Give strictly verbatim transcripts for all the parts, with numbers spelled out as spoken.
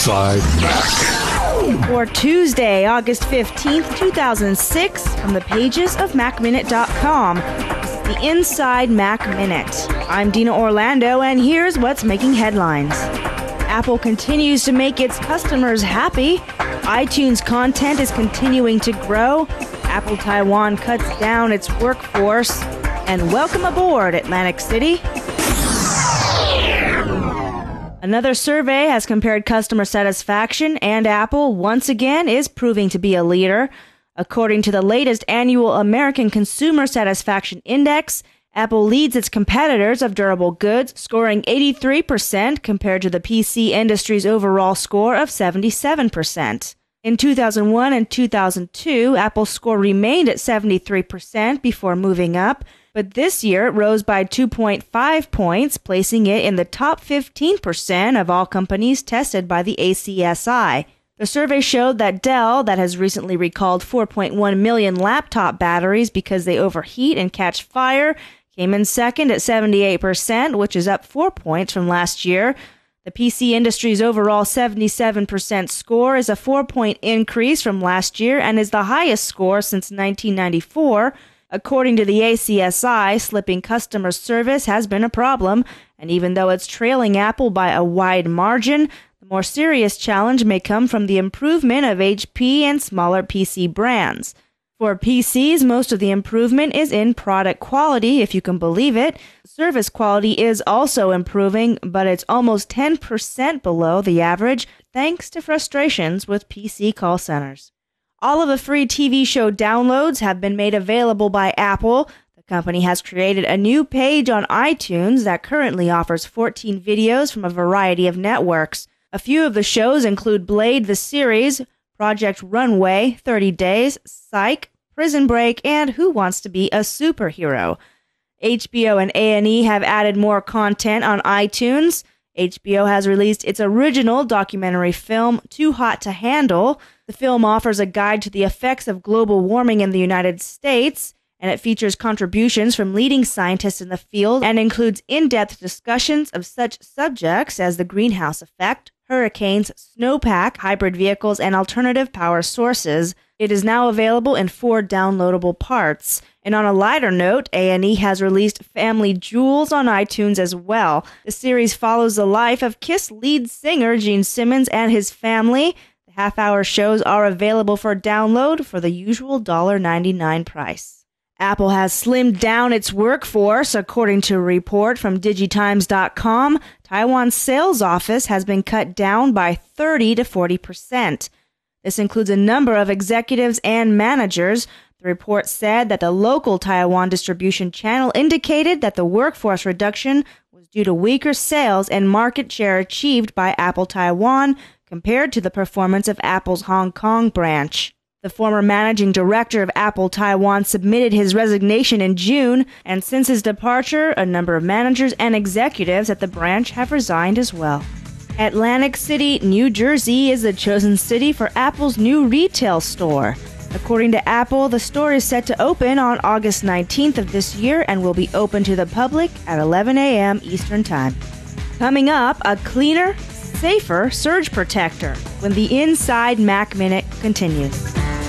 Inside Mac. For Tuesday, August fifteenth, two thousand six, from the pages of Mac Minute dot com, the Inside Mac Minute. I'm Dina Orlando, and here's what's making headlines. Apple continues to make its customers happy. iTunes content is continuing to grow. Apple Taiwan cuts down its workforce. And welcome aboard, Atlantic City. Another survey has compared customer satisfaction, and Apple, once again, is proving to be a leader. According to the latest annual American Consumer Satisfaction Index, Apple leads its competitors of durable goods, scoring eighty-three percent compared to the P C industry's overall score of seventy-seven percent. In two thousand one and two thousand two, Apple's score remained at seventy-three percent before moving up, but this year it rose by two point five points, placing it in the top fifteen percent of all companies tested by the A C S I. The survey showed that Dell, that has recently recalled four point one million laptop batteries because they overheat and catch fire, came in second at seventy-eight percent, which is up four points from last year. The P C industry's overall seventy-seven percent score is a four-point increase from last year and is the highest score since nineteen ninety-four. According to the A C S I, slipping customer service has been a problem, and even though it's trailing Apple by a wide margin, the more serious challenge may come from the improvement of H P and smaller P C brands. For P Cs, most of the improvement is in product quality, if you can believe it. Service quality is also improving, but it's almost ten percent below the average, thanks to frustrations with P C call centers. All of the free T V show downloads have been made available by Apple. The company has created a new page on iTunes that currently offers fourteen videos from a variety of networks. A few of the shows include Blade the Series, Project Runway, thirty days, Psych, Prison Break, and Who Wants to Be a Superhero. H B O and A and E have added more content on iTunes. H B O has released its original documentary film, Too Hot to Handle. The film offers a guide to the effects of global warming in the United States, and it features contributions from leading scientists in the field and includes in-depth discussions of such subjects as the greenhouse effect, hurricanes, snowpack, hybrid vehicles, and alternative power sources. It is now available in four downloadable parts. And on a lighter note, A and E has released Family Jewels on iTunes as well. The series follows the life of KISS lead singer Gene Simmons and his family. The half-hour shows are available for download for the usual one dollar and ninety-nine cents price. Apple has slimmed down its workforce. According to a report from Digitimes dot com, Taiwan's sales office has been cut down by thirty to forty percent. This includes a number of executives and managers. The report said that the local Taiwan distribution channel indicated that the workforce reduction was due to weaker sales and market share achieved by Apple Taiwan compared to the performance of Apple's Hong Kong branch. The former managing director of Apple Taiwan submitted his resignation in June, and since his departure, a number of managers and executives at the branch have resigned as well. Atlantic City, New Jersey is the chosen city for Apple's new retail store. According to Apple, the store is set to open on August nineteenth of this year and will be open to the public at eleven a.m. Eastern Time. Coming up, a cleaner, safer surge protector when the Inside Mac Minute continues.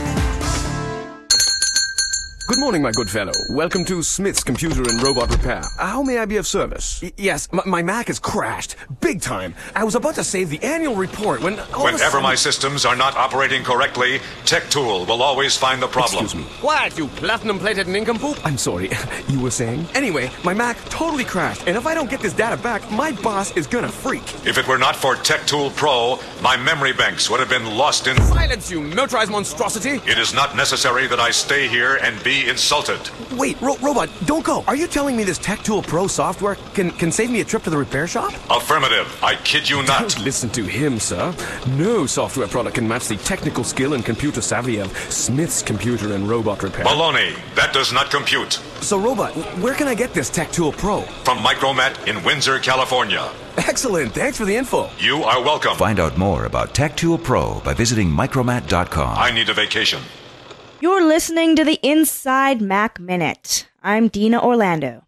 Good morning, my good fellow. Welcome to Smith's Computer and Robot Repair. How may I be of service? Y- yes, m- my Mac has crashed. Big time. I was about to save the annual report when... Whenever sudden... my systems are not operating correctly, TechTool will always find the problem. Excuse me. What, you platinum-plated nincompoop? I'm sorry. You were saying? Anyway, my Mac totally crashed, and if I don't get this data back, my boss is gonna freak. If it were not for TechTool Pro, my memory banks would have been lost in... Silence, you motorized monstrosity! It is not necessary that I stay here and be insulted. Wait, Ro- Robot, don't go. Are you telling me this TechTool Pro software can, can save me a trip to the repair shop? Affirmative. I kid you not. Don't listen to him, sir. No software product can match the technical skill and computer savvy of Smith's Computer and Robot Repair. Baloney. That does not compute. So, Robot, where can I get this TechTool Pro? From Micromat in Windsor, California. Excellent. Thanks for the info. You are welcome. Find out more about TechTool Pro by visiting Micromat dot com. I need a vacation. You're listening to the Inside Mac Minute. I'm Dina Orlando.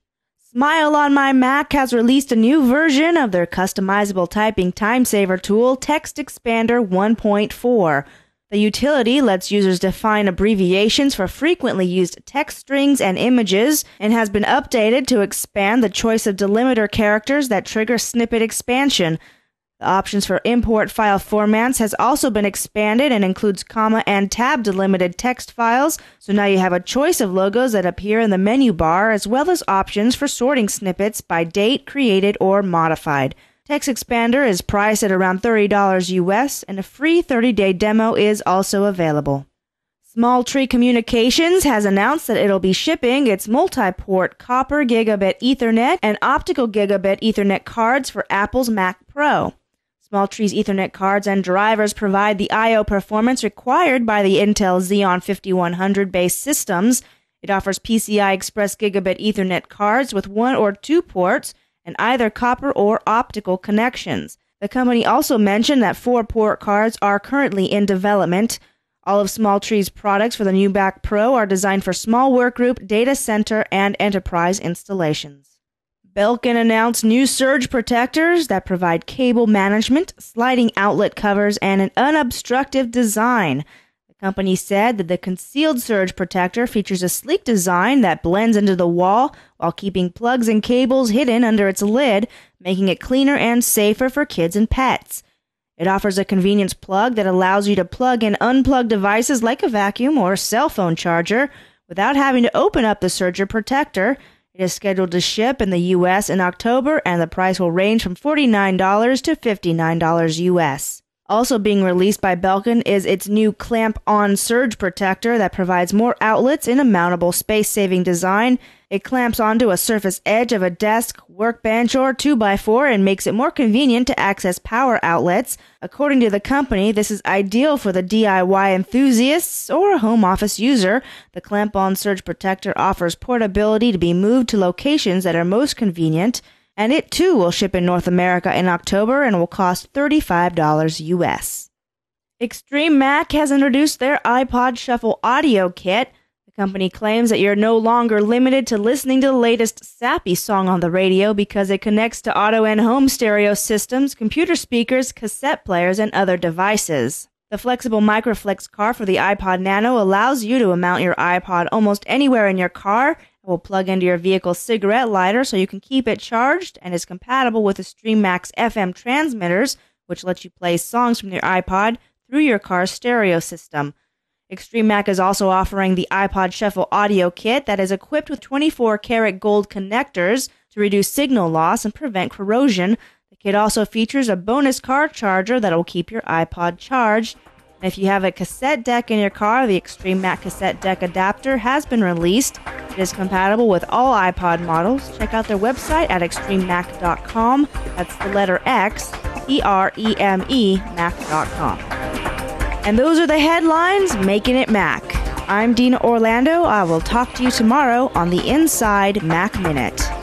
Smile on My Mac has released a new version of their customizable typing time saver tool, Text Expander one point four. The utility lets users define abbreviations for frequently used text strings and images and has been updated to expand the choice of delimiter characters that trigger snippet expansion. The options for import file formats has also been expanded and includes comma and tab delimited text files, so now you have a choice of logos that appear in the menu bar as well as options for sorting snippets by date, created, or modified. Text Expander is priced at around thirty dollars U S, and a free thirty-day demo is also available. Small Tree Communications has announced that it'll be shipping its multi-port copper gigabit Ethernet and optical gigabit Ethernet cards for Apple's Mac Pro. Small Tree's Ethernet cards and drivers provide the I O performance required by the Intel Xeon fifty-one hundred based systems. It offers P C I Express gigabit Ethernet cards with one or two ports and either copper or optical connections. The company also mentioned that four port cards are currently in development. All of Small Tree's products for the new Mac Pro are designed for small workgroup, data center, and enterprise installations. Belkin announced new surge protectors that provide cable management, sliding outlet covers, and an unobstructive design. The company said that the concealed surge protector features a sleek design that blends into the wall while keeping plugs and cables hidden under its lid, making it cleaner and safer for kids and pets. It offers a convenience plug that allows you to plug and unplug devices like a vacuum or cell phone charger without having to open up the surge protector. It is scheduled to ship in the U S in October, and the price will range from forty-nine dollars to fifty-nine dollars U S. Also being released by Belkin is its new clamp-on surge protector that provides more outlets in a mountable space-saving design. It clamps onto a surface edge of a desk, workbench, or two by four and makes it more convenient to access power outlets. According to the company, this is ideal for the D I Y enthusiasts or a home office user. The clamp-on surge protector offers portability to be moved to locations that are most convenient, and it too will ship in North America in October and will cost thirty-five dollars U S. Extreme Mac has introduced their iPod Shuffle audio kit. The company claims that you're no longer limited to listening to the latest sappy song on the radio because it connects to auto and home stereo systems, computer speakers, cassette players, and other devices. The flexible Microflex cart for the iPod Nano allows you to mount your iPod almost anywhere in your car. It will plug into your vehicle's cigarette lighter so you can keep it charged, and is compatible with Extreme Mac's F M transmitters, which lets you play songs from your iPod through your car's stereo system. Extreme Mac is also offering the iPod Shuffle audio kit that is equipped with twenty-four karat gold connectors to reduce signal loss and prevent corrosion. The kit also features a bonus car charger that will keep your iPod charged. And if you have a cassette deck in your car, the Extreme Mac cassette deck adapter has been released. It is compatible with all iPod models. Check out their website at extreme mac dot com. That's the letter X, E R E M E, mac dot com. And those are the headlines making it Mac. I'm Dina Orlando. I will talk to you tomorrow on the Inside Mac Minute.